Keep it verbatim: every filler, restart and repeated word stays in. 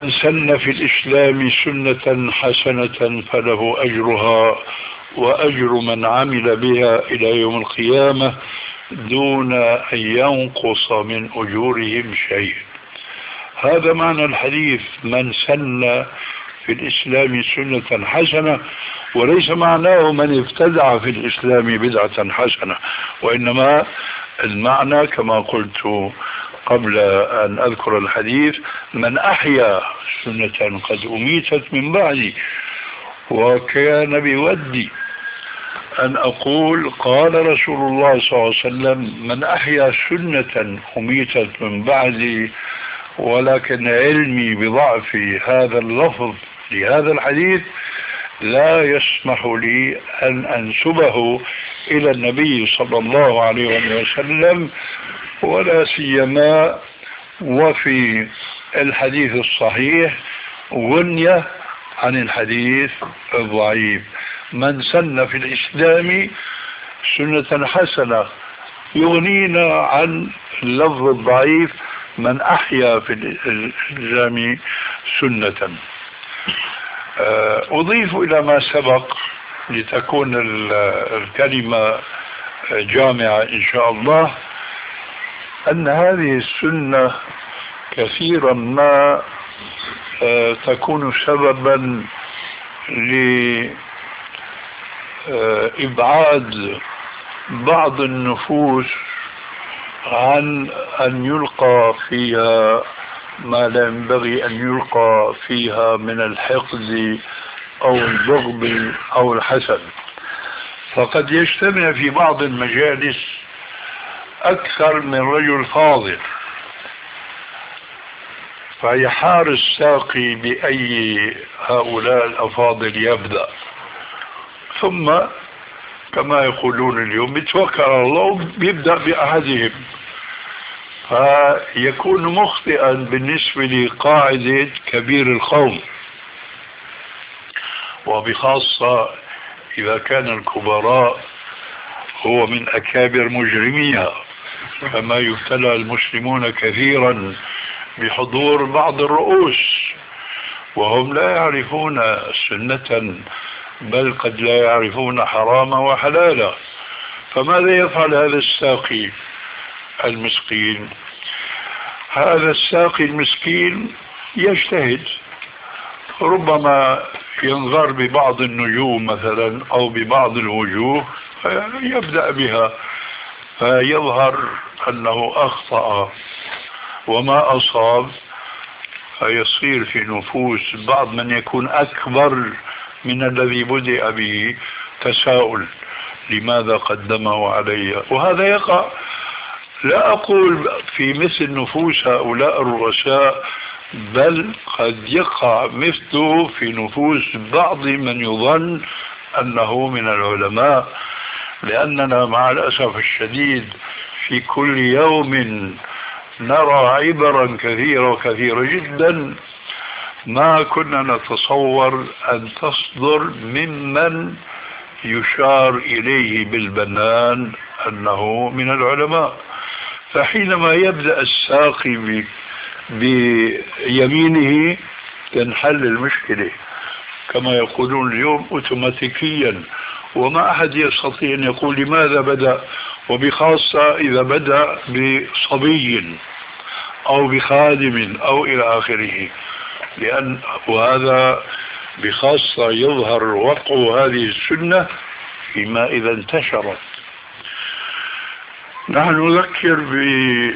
من سن في الإسلام سنة حسنة فله أجرها وأجر من عمل بها إلى يوم القيامة دون أن ينقص من أجورهم شيء. هذا معنى الحديث: من سن في الإسلام سنة حسنة، وليس معناه من ابتدع في الإسلام بدعة حسنة، وإنما المعنى كما قلت قبل أن أذكر الحديث: من أحيا سنة قد أميتت من بعدي. وكان بودي أن أقول قال رسول الله صلى الله عليه وسلم: من أحيا سنة أميتت من بعدي، ولكن علمي بضعف هذا اللفظ لهذا الحديث لا يسمح لي أن أنسبه إلى النبي صلى الله عليه وسلم، ولا سيما وفي الحديث الصحيح غنية عن الحديث الضعيف. من سن في الإسلام سنة حسنة يغنينا عن اللفظ الضعيف: من أحيا في الإسلام سنة. أضيف إلى ما سبق لتكون الكلمة جامعة إن شاء الله أن هذه السنة كثيرا ما تكون سببا لإبعاد بعض النفوس عن أن يلقى فيها ما لا ينبغي أن يلقى فيها من الحقد أو البغض أو الحسد. فقد يجتمع في بعض المجالس أكثر من رجل فاضل، فيحار الساقي بأي هؤلاء الأفاضل يبدأ، ثم كما يقولون اليوم بيتوكل على الله بيبدأ بأحدهم، فيكون مخطئا بالنسبة لقاعدة كبير القوم، وبخاصة إذا كان الكبراء هو من أكابر مجرميها، كما يبتلى المسلمون كثيرا بحضور بعض الرؤوس وهم لا يعرفون سنة، بل قد لا يعرفون حراما وحلالا. فماذا يفعل هذا الساقي المسكين؟ هذا الساقي المسكين يجتهد، ربما ينظر ببعض النجوم مثلا أو ببعض الوجوه فيبدأ بها، فيظهر أنه أخطأ وما أصاب، فيصير في نفوس بعض من يكون أكبر من الذي بدأ به تساؤل: لماذا قدمه علي؟ وهذا يقع، لا أقول في مثل نفوس هؤلاء الرؤساء، بل قد يقع مثله في نفوس بعض من يظن أنه من العلماء. لأننا مع الأسف الشديد في كل يوم نرى عبرا كثيرة كثيرة جدا ما كنا نتصور أن تصدر ممن يشار إليه بالبنان أنه من العلماء. فحينما يبدأ الساقي بيمينه تنحل المشكلة كما يقولون اليوم أوتوماتيكيا، وما أحد يستطيع أن يقول لماذا بدأ، وبخاصة إذا بدأ بصبي أو بخادم أو إلى آخره، لأن وهذا بخاصة يظهر وقع هذه السنة فيما إذا انتشرت. نحن نذكر ب